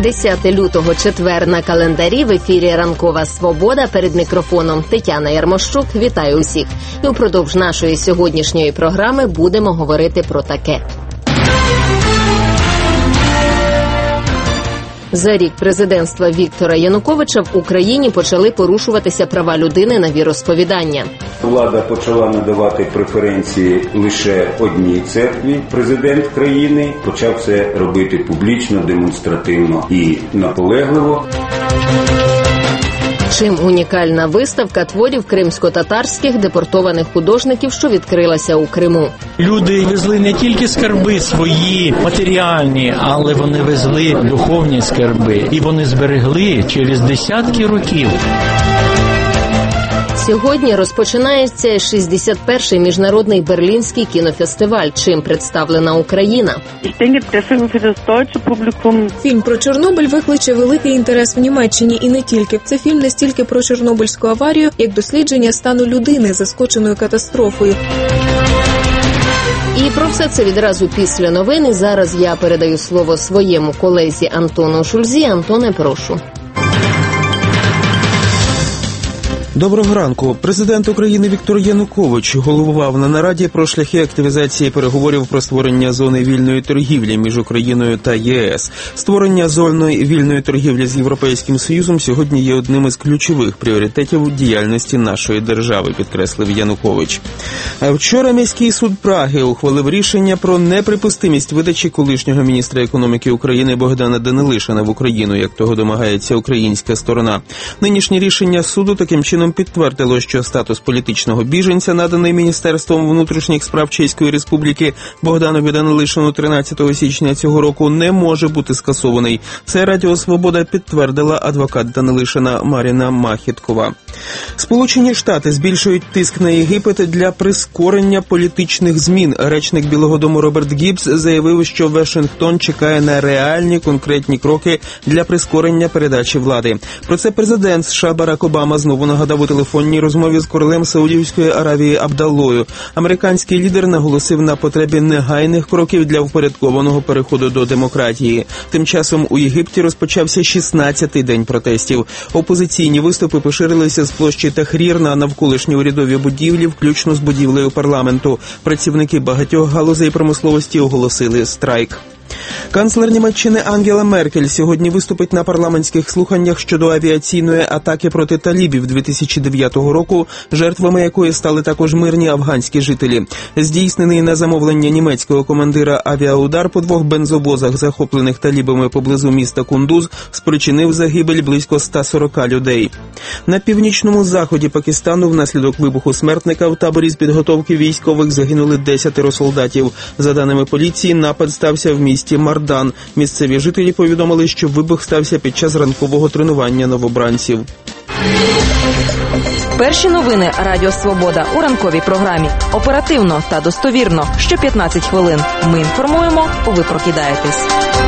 10 лютого, четвер на календарі, в ефірі «Ранкова Свобода», перед мікрофоном Тетяна Ярмощук. Вітаю усіх. І упродовж нашої сьогоднішньої програми будемо говорити про таке. За рік президентства Віктора Януковича в Україні почали порушуватися права людини на віросповідання. Влада почала надавати преференції лише одній церкві. Президент країни почав це робити публічно, демонстративно і наполегливо. Чим унікальна виставка творів кримсько-татарських депортованих художників, що відкрилася у Криму? Люди везли не тільки скарби свої матеріальні, але вони везли духовні скарби. І вони зберегли через десятки років. Сьогодні розпочинається 61-й міжнародний Берлінський кінофестиваль. Чим представлена Україна? Фільм про Чорнобиль викличе великий інтерес в Німеччині і не тільки. Це фільм не стільки про Чорнобильську аварію, як дослідження стану людини, заскоченої катастрофою. І про все це відразу після новин. І зараз я передаю слово своєму колезі Антону Шульзі. Антоне, прошу. Доброго ранку. Президент України Віктор Янукович головував на нараді про шляхи активізації переговорів про створення зони вільної торгівлі між Україною та ЄС. Створення зони вільної торгівлі з Європейським Союзом сьогодні є одним із ключових пріоритетів діяльності нашої держави, підкреслив Янукович. Вчора міський суд Праги ухвалив рішення про неприпустимість видачі колишнього міністра економіки України Богдана Данилишина в Україну, як того домагається українська сторона. Нинішнє рішення суду таким чином підтвердило, що статус політичного біженця, наданий Міністерством внутрішніх справ Чеської Республіки Богданові Данилишину 13 січня цього року, не може бути скасований. Це Радіо Свобода підтвердила адвокат Данилишина Маріна Махіткова. Сполучені Штати збільшують тиск на Єгипет для прискорення політичних змін. Речник Білого дому Роберт Гіббс заявив, що Вашингтон чекає на реальні конкретні кроки для прискорення передачі влади. Про це президент США Барак Обама знову нагадав у телефонній розмові з королем Саудівської Аравії Абдаллою. Американський лідер наголосив на потребі негайних кроків для впорядкованого переходу до демократії. Тим часом у Єгипті розпочався 16-й день протестів. Опозиційні виступи поширилися з площі Тахрір на навколишні урядові будівлі, включно з будівлею парламенту. Працівники багатьох галузей промисловості оголосили страйк. Канцлер Німеччини Ангела Меркель сьогодні виступить на парламентських слуханнях щодо авіаційної атаки проти талібів 2009 року, жертвами якої стали також мирні афганські жителі. Здійснений на замовлення німецького командира авіаудар по двох бензовозах, захоплених талібами поблизу міста Кундуз, спричинив загибель близько 140 людей. На північному заході Пакистану внаслідок вибуху смертника в таборі з підготовки військових загинули 10 солдатів. За даними поліції, напад стався в місті Мардан. Місцеві жителі повідомили, що вибух стався під час ранкового тренування новобранців. Перші новини Радіо Свобода у ранковій програмі. Оперативно та достовірно. Що 15 хвилин. Ми інформуємо, ви прокидаєтесь.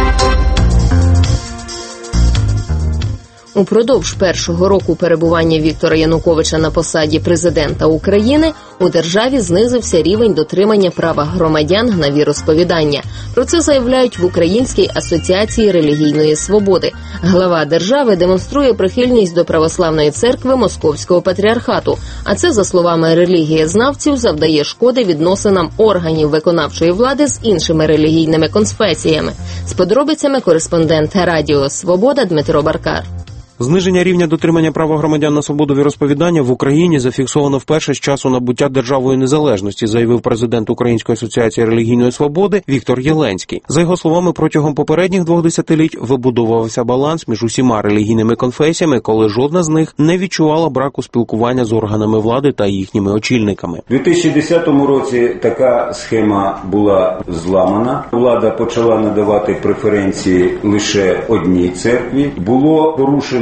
Упродовж першого року перебування Віктора Януковича на посаді президента України у державі знизився рівень дотримання права громадян на віросповідання. Про це заявляють в Українській асоціації релігійної свободи. Глава держави демонструє прихильність до православної церкви Московського патріархату. А це, за словами релігієзнавців, завдає шкоди відносинам органів виконавчої влади з іншими релігійними конфесіями. З подробицями кореспондент Радіо Свобода Дмитро Баркар. Зниження рівня дотримання права громадян на свободу віросповідання в Україні зафіксовано вперше з часу набуття державою незалежності, заявив президент Української асоціації релігійної свободи Віктор Єленський. За його словами, протягом попередніх 2 десятиліть вибудовувався баланс між усіма релігійними конфесіями, коли жодна з них не відчувала браку спілкування з органами влади та їхніми очільниками. У 2010 році така схема була зламана. Влада почала надавати преференції лише одній церкві. Було порушено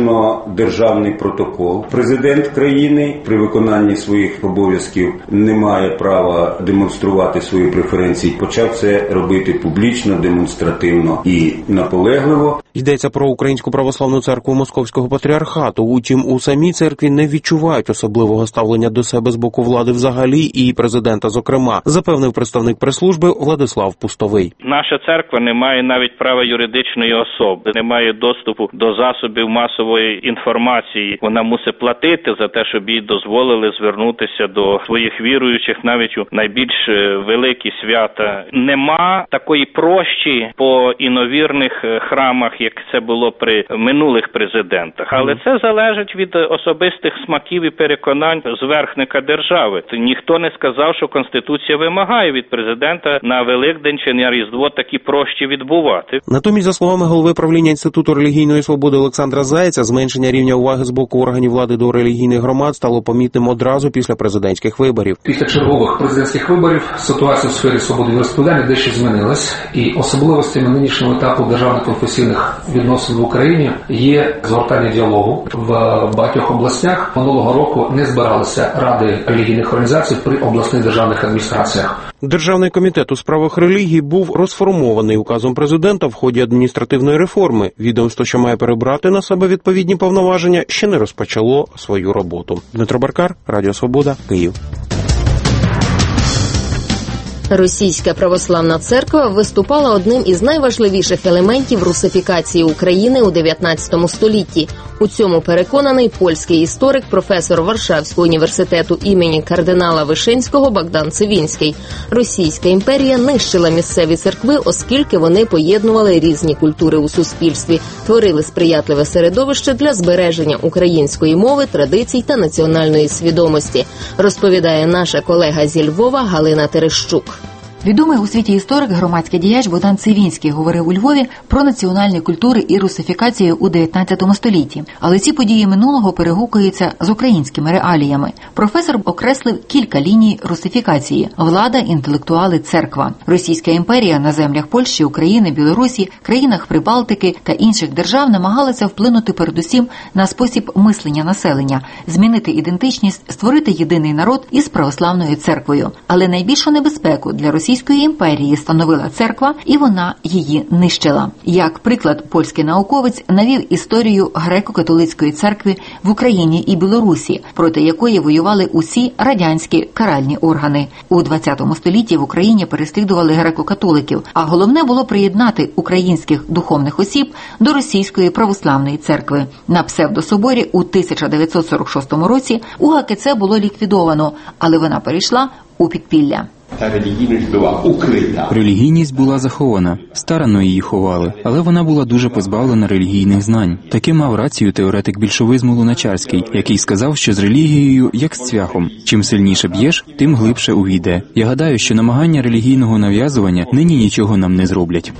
порушено державний протокол. Президент країни при виконанні своїх обов'язків не має права демонструвати свої преференції. Почав це робити публічно, демонстративно і наполегливо. Йдеться про Українську православну церкву Московського патріархату. Утім, у самій церкві не відчувають особливого ставлення до себе з боку влади взагалі і президента зокрема, запевнив представник прес-служби Владислав Пустовий. Наша церква не має навіть права юридичної особи, не має доступу до засобів масової інформації. Вона мусить платити за те, щоб їй дозволили звернутися до своїх віруючих навіть у найбільш великі свята. Нема такої прощі по іновірних храмах, як це було при минулих президентах. Але це залежить від особистих смаків і переконань зверхника держави. Ніхто не сказав, що Конституція вимагає від президента на Великдень чи на Різдво такі прощі відбувати. Натомість, за словами голови правління Інституту релігійної свободи Олександра Зайця, зменшення рівня уваги з боку органів влади до релігійних громад стало помітним одразу після президентських виборів. Після чергових президентських виборів ситуація у сфері свободи віросповідання дещо змінилась, і особливостями нинішнього етапу державних конфесійних відносин в Україні є згортання діалогу. В багатьох областях минулого року не збиралися ради релігійних організацій при обласних державних адміністраціях. Державний комітет у справах релігії був розформований указом президента в ході адміністративної реформи. Відомство, що має перебрати на себе відповідні повноваження, ще не розпочало свою роботу. Дмитро Баркар, Радіо Свобода, Київ. Російська православна церква виступала одним із найважливіших елементів русифікації України у 19 столітті. У цьому переконаний польський історик, професор Варшавського університету імені кардинала Вишинського Богдан Цивінський. Російська імперія нищила місцеві церкви, оскільки вони поєднували різні культури у суспільстві, творили сприятливе середовище для збереження української мови, традицій та національної свідомості, розповідає наша колега зі Львова Галина Терещук. Відомий у світі історик, громадський діяч Богдан Цивінський говорив у Львові про національні культури і русифікацію у 19 столітті. Але ці події минулого перегукуються з українськими реаліями. Професор окреслив кілька ліній русифікації – влада, інтелектуали, церква. Російська імперія на землях Польщі, України, Білорусі, країнах Прибалтики та інших держав намагалася вплинути передусім на спосіб мислення населення, змінити ідентичність, створити єдиний народ із православною церквою. Але найбільшу небезпеку для Російської імперії становила церква, і вона її нищила. Як приклад, польський науковець навів історію греко-католицької церкви в Україні і Білорусі, проти якої воювали усі радянські каральні органи. У 20 столітті в Україні переслідували греко-католиків, а головне було приєднати українських духовних осіб до Російської православної церкви. На псевдособорі у 1946 році УГКЦ було ліквідовано, але вона перейшла у підпілля. Релігійність була захована, старанно її ховали, але вона була дуже позбавлена релігійних знань. Таки мав рацію теоретик більшовизму Луначарський, який сказав, що з релігією як з цвяхом. Чим сильніше б'єш, тим глибше увійде. Я гадаю, що намагання релігійного нав'язування нині нічого нам не зроблять.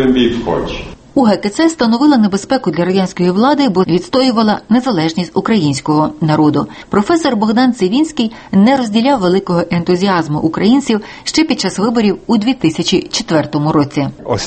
УГКЦ становила небезпеку для радянської влади, бо відстоювала незалежність українського народу. Професор Богдан Цивінський не розділяв великого ентузіазму українців ще під час виборів у 2004 році.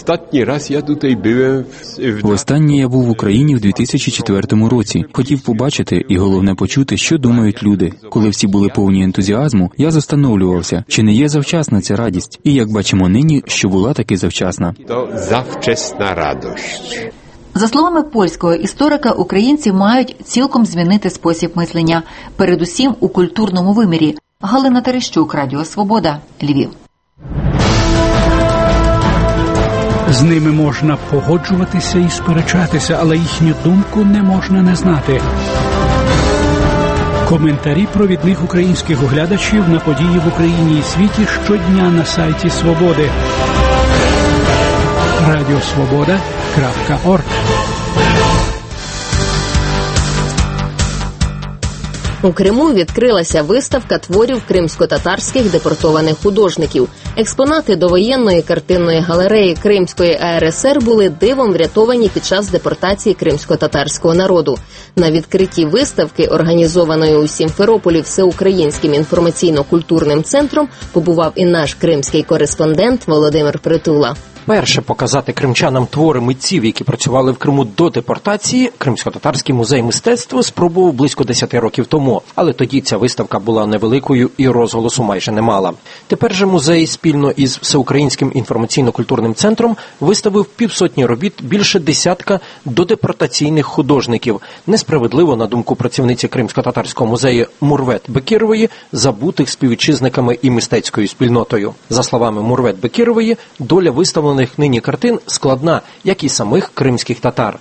Востаннє я був в Україні в 2004 році. Хотів побачити і, головне, почути, що думають люди. Коли всі були повні ентузіазму, я застановлювався, чи не є завчасна ця радість. І, як бачимо нині, що була таки завчасна. Завчасна радість. За словами польського історика, українці мають цілком змінити спосіб мислення, передусім у культурному вимірі. Галина Терещук, Радіо Свобода, Львів. З ними можна погоджуватися і сперечатися, але їхню думку не можна не знати. Коментарі провідних українських оглядачів на події в Україні і світі щодня на сайті Свободи. Радіосвобода.орг. У Криму відкрилася виставка творів кримсько-татарських депортованих художників. Експонати довоєнної картинної галереї Кримської АРСР були дивом врятовані під час депортації кримсько-татарського народу. На відкритті виставки, організованої у Сімферополі Всеукраїнським інформаційно-культурним центром, побував і наш кримський кореспондент Володимир Притула. Вперше показати кримчанам твори митців, які працювали в Криму до депортації, Кримсько-татарський музей мистецтва спробував близько 10 років тому. Але тоді ця виставка була невеликою і розголосу майже не мала. Тепер же музей спільно із Всеукраїнським інформаційно-культурним центром виставив 50 робіт більше десятка додепортаційних художників. Несправедливо, на думку працівниці Кримсько-татарського музею Мурвет Бекірової, забутих співвітчизниками і мистецькою спільнотою. За словами Мурвет Бекірової, доля виставлених нині картин складна, як і самих кримських татар.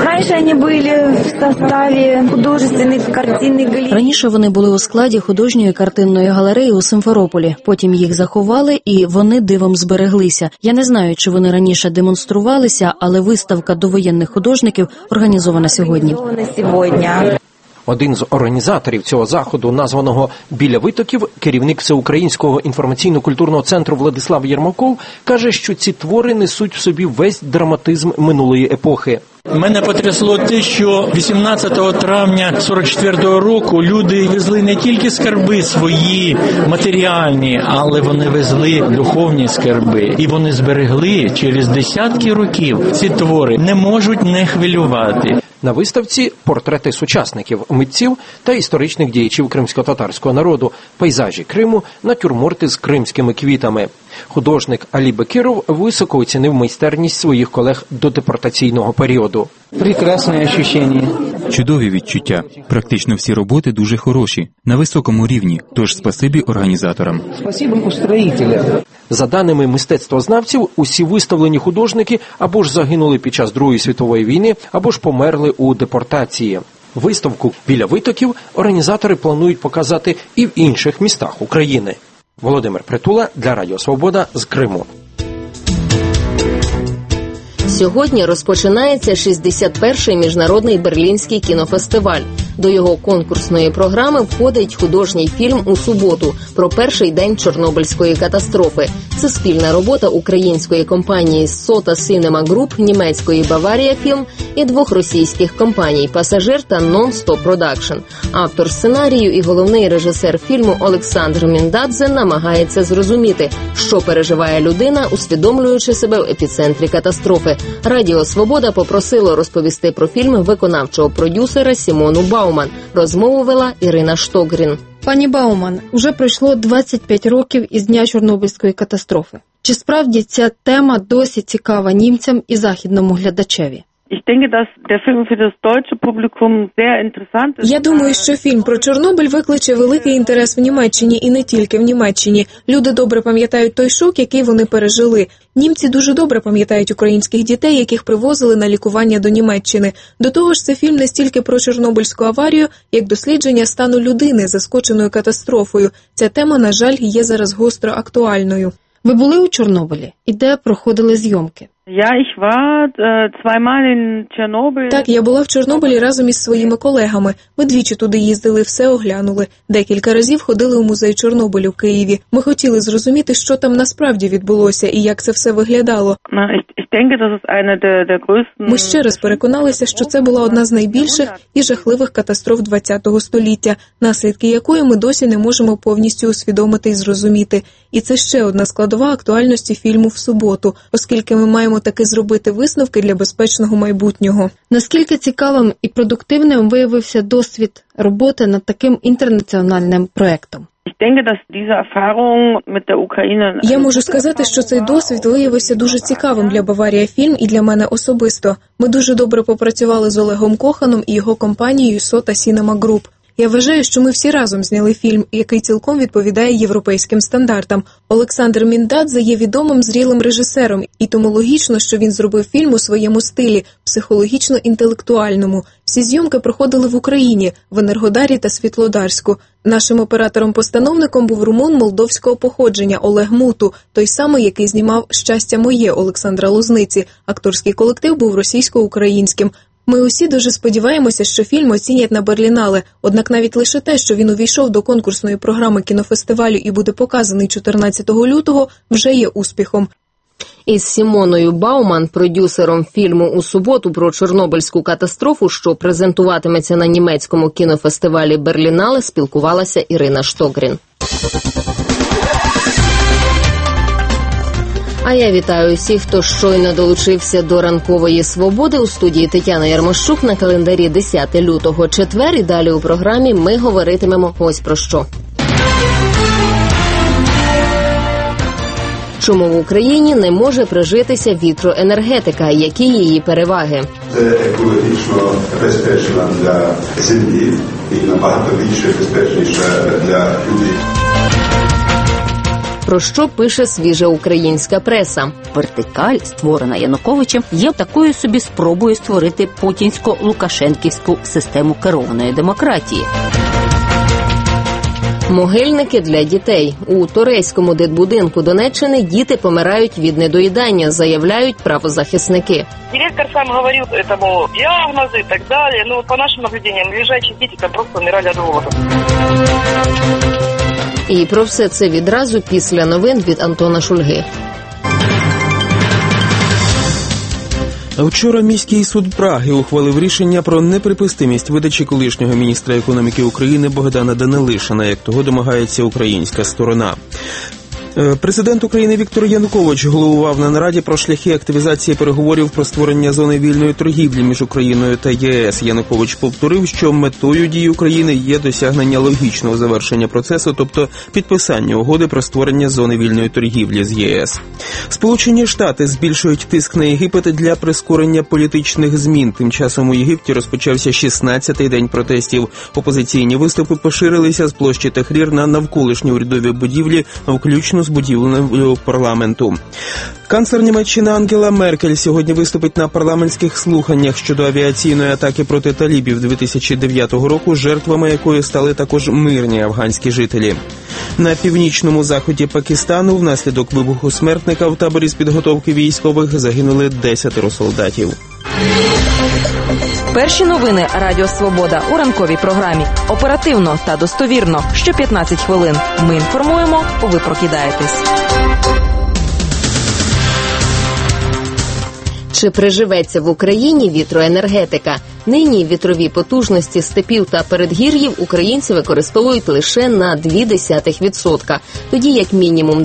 Раніше вони були у складі художньої картинної галереї у Симферополі. Потім їх заховали і вони дивом збереглися. Я не знаю, чи вони раніше демонструвалися, але виставка довоєнних художників організована сьогодні. Один з організаторів цього заходу, названого «Біля витоків», керівник Всеукраїнського інформаційно-культурного центру Владислав Єрмаков, каже, що ці твори несуть в собі весь драматизм минулої епохи. Мене потрясло те, що 18 травня 44-го року люди везли не тільки скарби свої матеріальні, але вони везли духовні скарби. І вони зберегли через десятки років. Ці твори не можуть не хвилювати. На виставці портрети сучасників, митців та історичних діячів кримсько-татарського народу, пейзажі Криму, натюрморти з кримськими квітами. Художник Алі Бекіров високо оцінив майстерність своїх колег до депортаційного періоду. Прекрасне відчуття. Чудові відчуття. Практично всі роботи дуже хороші, на високому рівні, тож спасибі організаторам. Спасибо устроїтелям. За даними мистецтвознавців, усі виставлені художники або ж загинули під час Другої світової війни, або ж померли у депортації. Виставку «Біля витоків» організатори планують показати і в інших містах України. Володимир Притула для Радіо Свобода з Криму. Сьогодні розпочинається 61-й міжнародний Берлінський кінофестиваль. До його конкурсної програми входить художній фільм «У суботу» про перший день Чорнобильської катастрофи. Це спільна робота української компанії «Сота Cinema Group», німецької «Баварія Фільм» і двох російських компаній «Пасажир» та «Non-Stop Production». Автор сценарію і головний режисер фільму Олександр Міндадзе намагається зрозуміти, що переживає людина, усвідомлюючи себе в епіцентрі катастрофи. Радіо «Свобода» попросило розповісти про фільм виконавчого продюсера Сімону Бауман. Розмову вела Ірина Штогрін. Пані Бауман, уже пройшло 25 років із дня Чорнобильської катастрофи. Чи справді ця тема досі цікава німцям і західному глядачеві? Я думаю, що фільм про Чорнобиль викличе великий інтерес в Німеччині і не тільки в Німеччині. Люди добре пам'ятають той шок, який вони пережили. Німці дуже добре пам'ятають українських дітей, яких привозили на лікування до Німеччини. До того ж, це фільм не стільки про Чорнобильську аварію, як дослідження стану людини, заскоченої катастрофою. Ця тема, на жаль, є зараз гостро актуальною. Ви були у Чорнобилі? І де проходили зйомки? Так, я була в Чорнобилі разом із своїми колегами. Ми двічі туди їздили, все оглянули. Декілька разів ходили у музей Чорнобилю в Києві. Ми хотіли зрозуміти, що там насправді відбулося і як це все виглядало. Ми ще раз переконалися, що це була одна з найбільших і жахливих катастроф ХХ століття, наслідки якої ми досі не можемо повністю усвідомити і зрозуміти. І це ще одна складова актуальності фільму «В суботу», оскільки ми маємо таки зробити висновки для безпечного майбутнього. Наскільки цікавим і продуктивним виявився досвід роботи над таким інтернаціональним проєктом? Я можу сказати, що цей досвід виявився дуже цікавим для Баварія Фільм і для мене особисто. Ми дуже добре попрацювали з Олегом Коханом і його компанією «Сота Cinema Group». Я вважаю, що ми всі разом зняли фільм, який цілком відповідає європейським стандартам. Олександр Міндадзе є відомим зрілим режисером, і тому логічно, що він зробив фільм у своєму стилі, психологічно-інтелектуальному. Всі зйомки проходили в Україні, в Енергодарі та Світлодарську. Нашим оператором-постановником був румун молдовського походження Олег Муту, той самий, який знімав «Щастя моє» Олександра Лозниці. Акторський колектив був російсько-українським. Ми усі дуже сподіваємося, що фільм оцінять на Берлінале, однак навіть лише те, що він увійшов до конкурсної програми кінофестивалю і буде показаний 14 лютого, вже є успіхом. Із Сімоною Бауман, продюсером фільму «У суботу» про Чорнобильську катастрофу, що презентуватиметься на німецькому кінофестивалі Берлінале, спілкувалася Ірина Штогрін. А я вітаю усіх, хто щойно долучився до ранкової свободи. У студії Тетяна Ярмощук, на календарі 10 лютого, четвер. І далі у програмі ми говоритимемо ось про що. Чому в Україні не може прижитися вітроенергетика? Які її переваги? Це екологічно безпечно для землі і набагато більше безпечніше для людей. Про що пише свіжа українська преса? Вертикаль, створена Януковичем, є такою собі спробою створити путінсько-лукашенківську систему керованої демократії. Могильники для дітей. У Торецькому дитбудинку Донеччини діти помирають від недоїдання, заявляють правозахисники. Директор сам говорил, это, мол, диагнозы и так далее. Но по нашим наблюдениям, лежачие дети там просто умирали от голода. І про все це відразу після новин від Антона Шульги. Вчора міський суд Праги ухвалив рішення про неприпустимість видачі колишнього міністра економіки України Богдана Данилишина, як того домагається українська сторона. Президент України Віктор Янукович головував на нараді про шляхи активізації переговорів про створення зони вільної торгівлі між Україною та ЄС. Янукович повторив, що метою дій України є досягнення логічного завершення процесу, тобто підписання угоди про створення зони вільної торгівлі з ЄС. Сполучені Штати збільшують тиск на Єгипет для прискорення політичних змін. Тим часом у Єгипті розпочався 16-й день протестів. Опозиційні виступи поширилися з площі Tahrir на навколишні урядові будівлі, включно з будівлею парламенту. Канцлер Німеччини Ангела Меркель сьогодні виступить на парламентських слуханнях щодо авіаційної атаки проти талібів 2009 року, жертвами якої стали також мирні афганські жителі. На північному заході Пакистану внаслідок вибуху смертника в таборі з підготовки військових загинули 10 солдатів. Перші новини Радіо Свобода у ранковій програмі. Оперативно та достовірно. Що 15 хвилин. Ми інформуємо, ви прокидаєтесь. Чи приживеться в Україні вітроенергетика? Нині вітрові потужності степів та передгір'їв українці використовують лише на 0,2%. Тоді як мінімум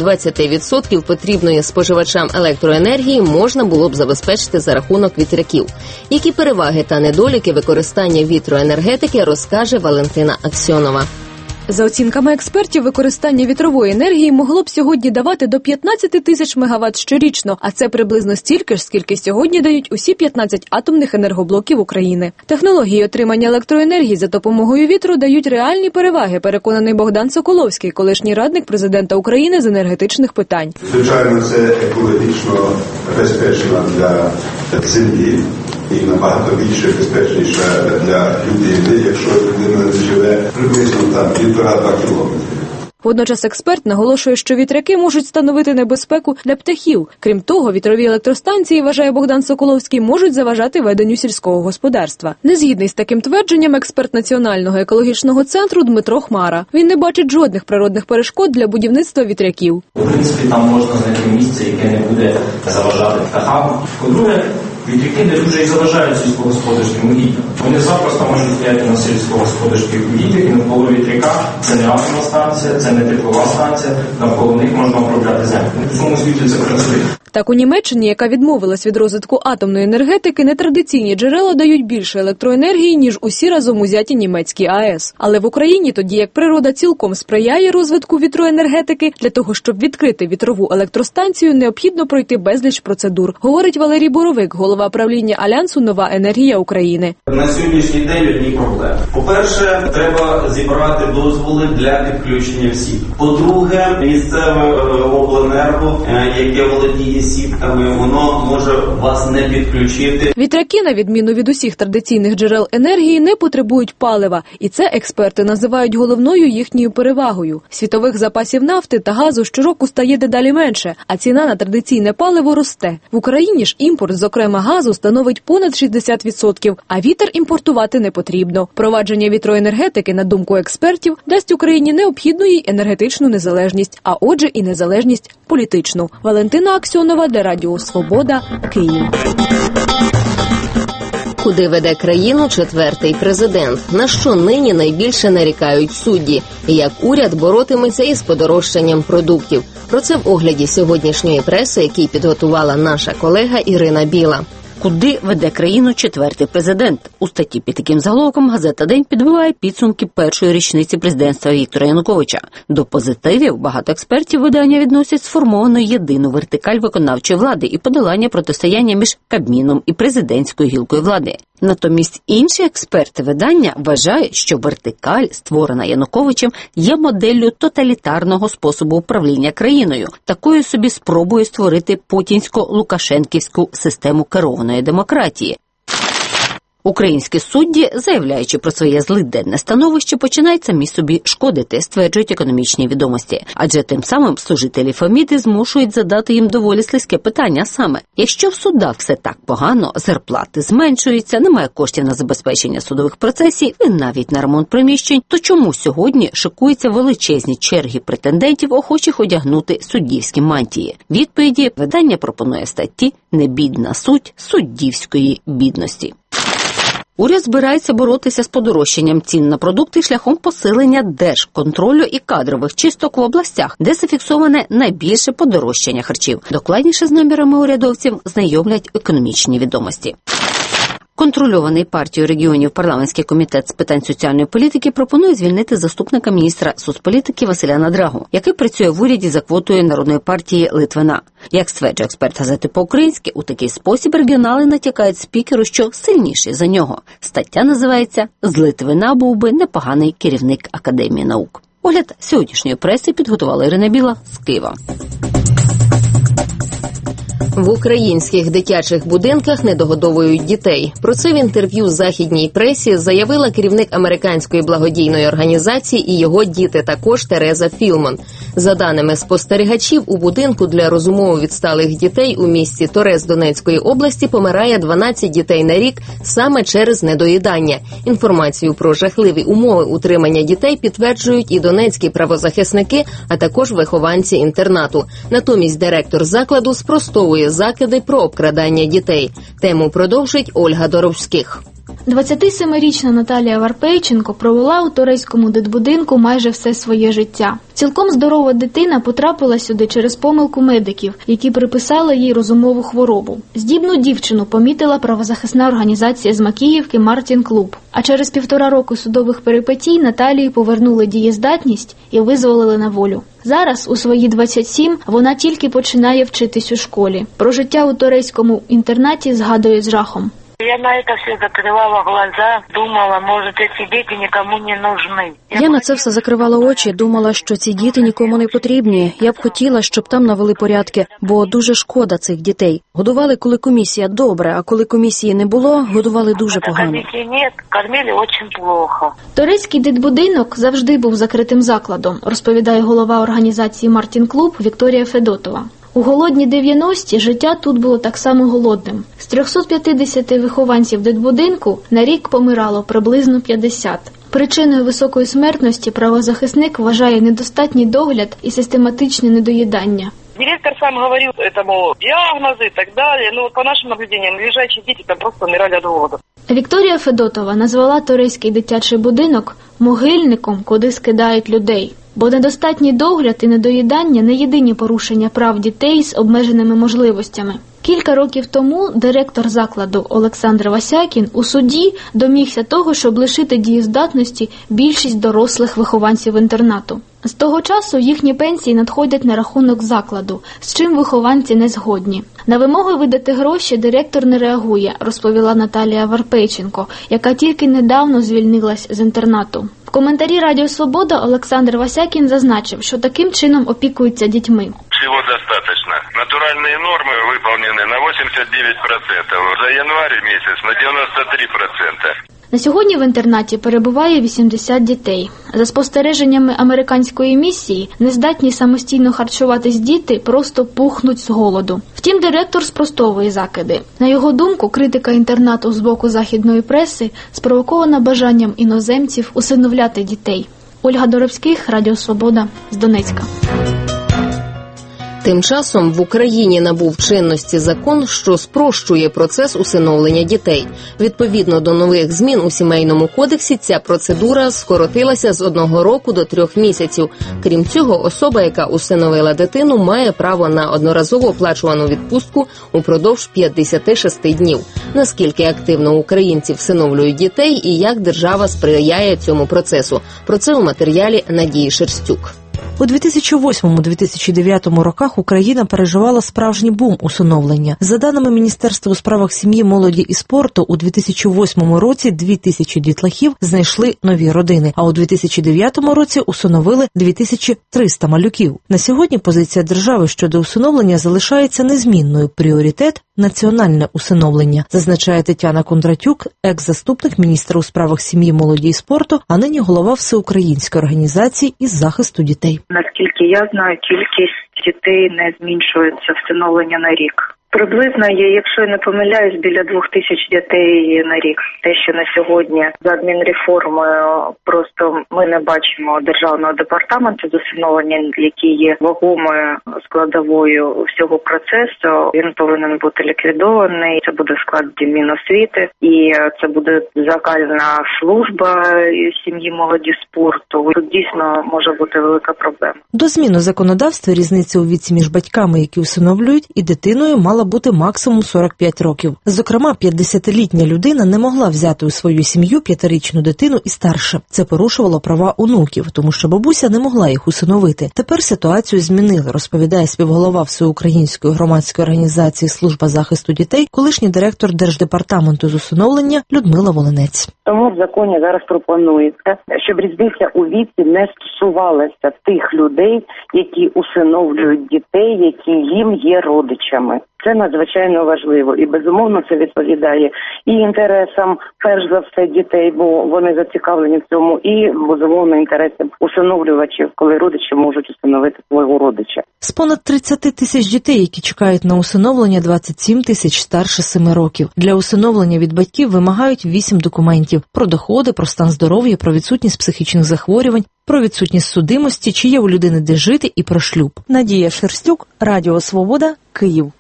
20% потрібної споживачам електроенергії можна було б забезпечити за рахунок вітряків. Які переваги та недоліки використання вітроенергетики, розкаже Валентина Аксьонова. За оцінками експертів, використання вітрової енергії могло б сьогодні давати до 15 тисяч мегаватт щорічно, а це приблизно стільки ж, скільки сьогодні дають усі 15 атомних енергоблоків України. Технології отримання електроенергії за допомогою вітру дають реальні переваги, переконаний Богдан Соколовський, колишній радник президента України з енергетичних питань. Звичайно, це екологічно безпечно для землі і набагато більше безпечніше для людей, якщо людина живе приблизно там 1,5-2 кілометри. Водночас експерт наголошує, що вітряки можуть становити небезпеку для птахів. Крім того, вітрові електростанції, вважає Богдан Соколовський, можуть заважати веденню сільського господарства. Незгідний з таким твердженням експерт Національного екологічного центру Дмитро Хмара. Він не бачить жодних природних перешкод для будівництва вітряків. У принципі, там можна знайти місце, яке не буде заважати птахам. По-друге, вітряки не дуже і заважають сільськогосподарським угіддям. Вони запросто можуть стояти на сільськогосподарських угіддях, і навколо вітряка це не атомна станція, це не теплова станція, навколо них можна обробляти землю. В цьому світі це працює. Так у Німеччині, яка відмовилась від розвитку атомної енергетики, нетрадиційні джерела дають більше електроенергії, ніж усі разом узяті німецькі АЕС. Але в Україні, тоді як природа цілком сприяє розвитку вітроенергетики, для того, щоб відкрити вітрову електростанцію, необхідно пройти безліч процедур, говорить Валерій Боровик, голова правління Альянсу «Нова енергія України». На сьогоднішній день одні проблеми. По-перше, треба зібрати дозволи для підключення всіх. По-друге, місцеве обленерго, яке володіє сітками, воно може вас не підключити. Вітряки, на відміну від усіх традиційних джерел енергії, не потребують палива. І це експерти називають головною їхньою перевагою. Світових запасів нафти та газу щороку стає дедалі менше, а ціна на традиційне паливо росте. В Україні ж імпорт, зокрема газу, становить понад 60%, а вітер імпортувати не потрібно. Впровадження вітроенергетики, на думку експертів, дасть Україні необхідну їй енергетичну незалежність, а отже і незалежність політичну. Валентина Аксьонова для Радіо Свобода, Київ. Куди веде країну четвертий президент? На що нині найбільше нарікають судді? І як уряд боротиметься із подорожчанням продуктів? Про це в огляді сьогоднішньої преси, який підготувала наша колега Ірина Біла. Куди веде країну четвертий президент? У статті під таким заголовком газета «День» підбиває підсумки першої річниці президентства Віктора Януковича. До позитивів багато експертів видання відносять сформовану єдину вертикаль виконавчої влади і подолання протистояння між Кабміном і президентською гілкою влади. Натомість інші експерти видання вважають, що вертикаль, створена Януковичем, є моделлю тоталітарного способу управління країною, такою собі спробою створити путінсько-лукашенківську систему керованої демократії. Українські судді, заявляючи про своє злиденне становище, починають самі собі шкодити, стверджують економічні відомості. Адже тим самим служителі Феміди змушують задати їм доволі слизьке питання саме. Якщо в судах все так погано, зарплати зменшуються, немає коштів на забезпечення судових процесів і навіть на ремонт приміщень, то чому сьогодні шикуються величезні черги претендентів, охочих одягнути суддівські мантії? Відповіді видання пропонує в статті «Небідна суть суддівської бідності». Уряд збирається боротися з подорожчанням цін на продукти шляхом посилення держконтролю і кадрових чисток в областях, де зафіксоване найбільше подорожчання харчів. Докладніше з намірами урядовців знайомлять економічні відомості. Контрольований партією регіонів парламентський комітет з питань соціальної політики пропонує звільнити заступника міністра соцполітики Василя Надрагу, який працює в уряді за квотою Народної партії Литвина. Як стверджує експерт газети «По-українськи», у такий спосіб регіонали натякають спікеру, що сильніший за нього. Стаття називається «З Литвина був би непоганий керівник Академії наук». Огляд сьогоднішньої преси підготувала Ірина Біла з Києва. В українських дитячих будинках недогодовують дітей. Про це в інтерв'ю західній пресі заявила керівник американської благодійної організації і його діти також Тереза Філмон. За даними спостерігачів, у будинку для розумово відсталих дітей у місті Торез Донецької області помирає 12 дітей на рік саме через недоїдання. Інформацію про жахливі умови утримання дітей підтверджують і донецькі правозахисники, а також вихованці інтернату. Натомість директор закладу спростовує закиди про обкрадання дітей. Тему продовжить Ольга Доровських. 27-річна Наталія Варпейченко провела у Торезькому дитбудинку майже все своє життя. Цілком здорова дитина потрапила сюди через помилку медиків, які приписали їй розумову хворобу. Здібну дівчину помітила правозахисна організація з Макіївки «Мартін Клуб». А через 1,5 року судових перипетій Наталії повернули дієздатність і визволили на волю. Зараз, у свої 27, вона тільки починає вчитись у школі. Про життя у Торезькому інтернаті згадує з жахом. Я на это все закрывала глаза, думала, может, эти дети никому не нужны. Я на це все закривала очі, думала, що ці діти нікому не потрібні. Я б хотіла, щоб там навели порядки, бо дуже шкода цих дітей. Годували, коли комісія добре, а коли комісії не було, годували дуже погано. Комісії нет, кормили очень плохо. Торезький дитбудинок завжди був закритим закладом, розповідає голова організації «Мартін Клуб» Вікторія Федотова. У голодні 90-ті життя тут було так само голодним. З 350 вихованців дитбудинку на рік помирало приблизно 50. Причиною високої смертності правозахисник вважає недостатній догляд і систематичне недоїдання. Директор сам говорил, это, мол, диагнозы и так далее. Но по нашим наблюдениям, лежачие дети там просто умирали от голода. Вікторія Федотова назвала Торезький дитячий будинок могильником, куди скидають людей. Бо недостатній догляд і недоїдання – не єдині порушення прав дітей з обмеженими можливостями. Кілька років тому директор закладу Олександр Васякін у суді домігся того, щоб лишити дієздатності більшість дорослих вихованців інтернату. З того часу їхні пенсії надходять на рахунок закладу, з чим вихованці не згодні. На вимоги видати гроші директор не реагує, розповіла Наталія Варпейченко, яка тільки недавно звільнилась з інтернату. В коментарі Радіо Свобода Олександр Васякін зазначив, що таким чином опікуються дітьми. Всего достаточно. Натуральные нормы выполнены на 89%, за январь месяц на 93%. На сьогодні в інтернаті перебуває 80 дітей. За спостереженнями американської місії, нездатні самостійно харчуватись діти просто пухнуть з голоду. Втім, директор спростовує закиди. На його думку, критика інтернату з боку західної преси спровокована бажанням іноземців усиновляти дітей. Ольга Доровських, Радіо Свобода, з Донецька. Тим часом в Україні набув чинності закон, що спрощує процес усиновлення дітей. Відповідно до нових змін у Сімейному кодексі ця процедура скоротилася з 1 року до 3 місяців. Крім цього, особа, яка усиновила дитину, має право на одноразово оплачувану відпустку упродовж 56 днів. Наскільки активно українці всиновлюють дітей і як держава сприяє цьому процесу? Про це у матеріалі Надії Шерстюк. У 2008-2009 роках Україна переживала справжній бум усиновлення. За даними Міністерства у справах сім'ї, молоді і спорту, у 2008 році 2000 дітлахів знайшли нові родини, а у 2009 році усиновили 2300 малюків. На сьогодні позиція держави щодо усиновлення залишається незмінною. Пріоритет – національне усиновлення, зазначає Тетяна Кондратюк, екс-заступник міністра у справах сім'ї, молоді і спорту, а нині голова Всеукраїнської організації із захисту дітей. Наскільки я знаю, кількість дітей не зменшується всиновлення на рік. Приблизно є, якщо я не помиляюсь, біля 2000 дітей на рік. Те, що на сьогодні за адмінреформою просто ми не бачимо державного департаменту з усиновлення, який є вагомою складовою всього процесу. Він повинен бути ліквідований. Це буде в складі Міносвіти і це буде загальна служба сім'ї, молоді, спорту. Тут дійсно може бути велика проблема. До змін у законодавстві різниця у віці між батьками, які усиновлюють, і дитиною мала бути максимум 45 років. Зокрема, 50-літня людина не могла взяти у свою сім'ю 5-річну дитину і старше. Це порушувало права онуків, тому що бабуся не могла їх усиновити. Тепер ситуацію змінили, розповідає співголова Всеукраїнської громадської організації «Служба захисту дітей», колишній директор Держдепартаменту з усиновлення Людмила Волинець. Тому в законі зараз пропонується, щоб різниця у віці не стосувалася тих людей, які усиновлюють дітей, які їм є родичами. Це надзвичайно важливо і, безумовно, це відповідає і інтересам, перш за все, дітей, бо вони зацікавлені в цьому, і, безумовно, інтересам усиновлювачів, коли родичі можуть усиновити свого родича. З понад 30 тисяч дітей, які чекають на усиновлення, 27 тисяч старше 7 років. Для усиновлення від батьків вимагають 8 документів – про доходи, про стан здоров'я, про відсутність психічних захворювань, про відсутність судимості, чи є у людини де жити і про шлюб. Надія Шерстюк, Радіо Свобода, Київ.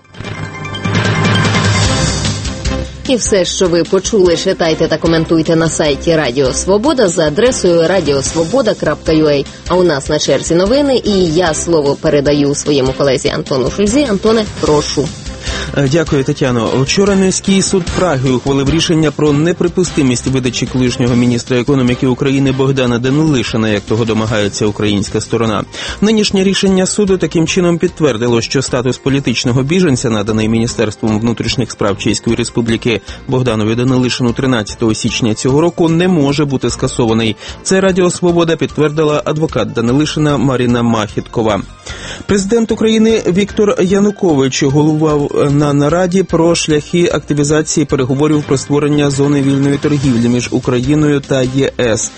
І все, що ви почули, читайте та коментуйте на сайті Радіо Свобода за адресою radiosvoboda.ua. А у нас на черзі новини, і я слово передаю своєму колезі Антону Шульзі. Антоне, прошу. Дякую, Тетяно. Вчора Міський суд Праги ухвалив рішення про неприпустимість видачі колишнього міністра економіки України Богдана Данилишина, як того домагається українська сторона. Нинішнє рішення суду таким чином підтвердило, що статус політичного біженця, наданий Міністерством внутрішніх справ Чеської Республіки Богданові Данилишину 13 січня цього року, не може бути скасований. Це Радіо Свобода підтвердила адвокат Данилишина Маріна Махіткова. Президент України Віктор Янукович головував на нараді про шляхи активізації переговорів про створення зони вільної торгівлі між Україною та ЄС.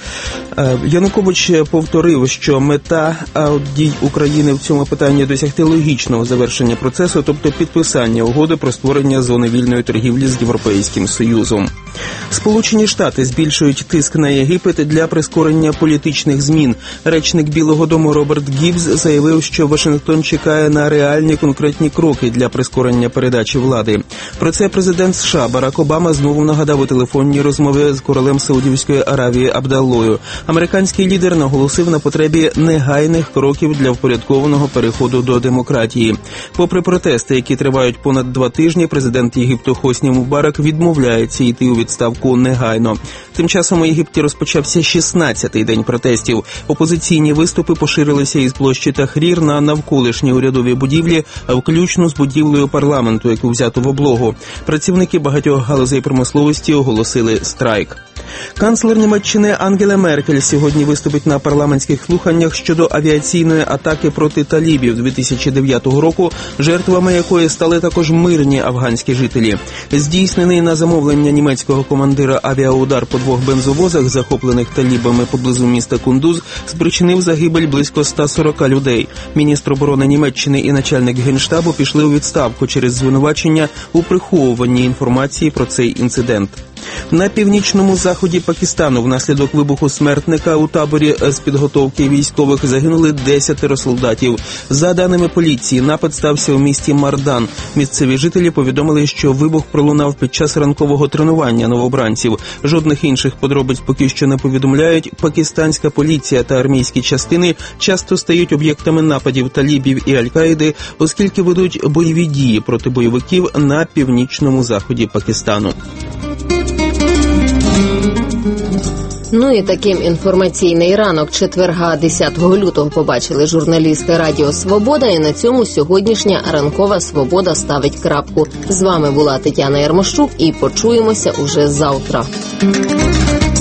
Янукович повторив, що мета дій України в цьому питанні досягти логічного завершення процесу, тобто підписання угоди про створення зони вільної торгівлі з Європейським Союзом. Сполучені Штати збільшують тиск на Єгипет для прискорення політичних змін. Речник Білого дому Роберт Гіббс заявив, що Вашингтон чекає на реальні конкретні кроки для прискорення передачі влади. Про це президент США Барак Обама знову нагадав у телефонній розмові з королем Саудівської Аравії Абдаллою. Американський лідер наголосив на потребі негайних кроків для впорядкованого переходу до демократії. Попри протести, які тривають понад 2 тижні, президент Єгипту Хосні Мубарак відмовляється йти у відставку негайно. Тим часом у Єгипті розпочався 16-й день протестів. Опозиційні виступи поширилися із площі Тахрір на навколишні урядові будівлі, а включно з будівлею парламенту, яку взято в облогу. Працівники багатьох галузей промисловості оголосили страйк. Канцлер Німеччини Ангела Меркель сьогодні виступить на парламентських слуханнях щодо авіаційної атаки проти талібів 2009 року, жертвами якої стали також мирні афганські жителі. Здійснений на замовлення німецького командира авіаудар по 2 бензовозах, захоплених талібами поблизу міста Кундуз, спричинив загибель близько 140 людей. Міністр оборони Німеччини і начальник Генштабу пішли у відставку через звинувачення у приховуванні інформації про цей інцидент. На північному заході Пакистану внаслідок вибуху смертника у таборі з підготовки військових загинули 10 солдатів. За даними поліції, напад стався у місті Мардан. Місцеві жителі повідомили, що вибух пролунав під час ранкового тренування новобранців. Жодних інших подробиць поки що не повідомляють. Пакистанська поліція та армійські частини часто стають об'єктами нападів талібів і Аль-Каїди, оскільки ведуть бойові дії проти бойовиків на північному заході Пакистану. Ну і таким інформаційний ранок четверга 10 лютого побачили журналісти Радіо Свобода, і на цьому сьогоднішня ранкова Свобода ставить крапку. З вами була Тетяна Ярмощук, і почуємося уже завтра.